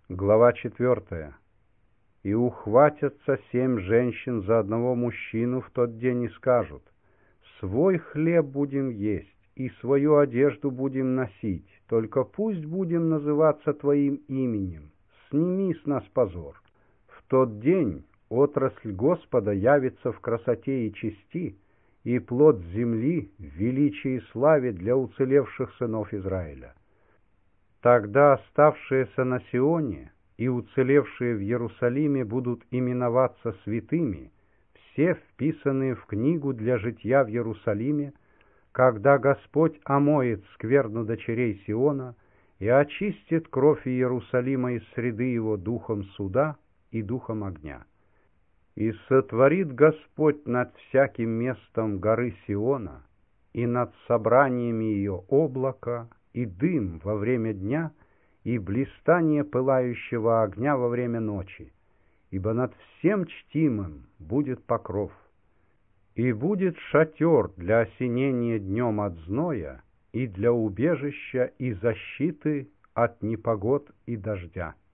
Глава 4. «И ухватятся 7 женщин за одного мужчину в тот день и скажут: свой хлеб будем есть и свою одежду будем носить, только пусть будем называться Твоим именем, сними с нас позор. В тот день отрасль Господа явится в красоте и чести, и плод земли в величии и славе для уцелевших сынов Израиля. Тогда оставшиеся на Сионе и уцелевшие в Иерусалиме будут именоваться святыми, все вписанные в книгу для житья в Иерусалиме, когда Господь омоет скверну дочерей Сиона и очистит кровь Иерусалима из среды его духом суда и духом огня. И сотворит Господь над всяким местом горы Сиона и над собраниями ее облако и дым во время дня, и блистание пылающего огня во время ночи, ибо над всем чтимым будет покров. И будет шатер для осенения днем от зноя и для убежища и защиты от непогод и дождя.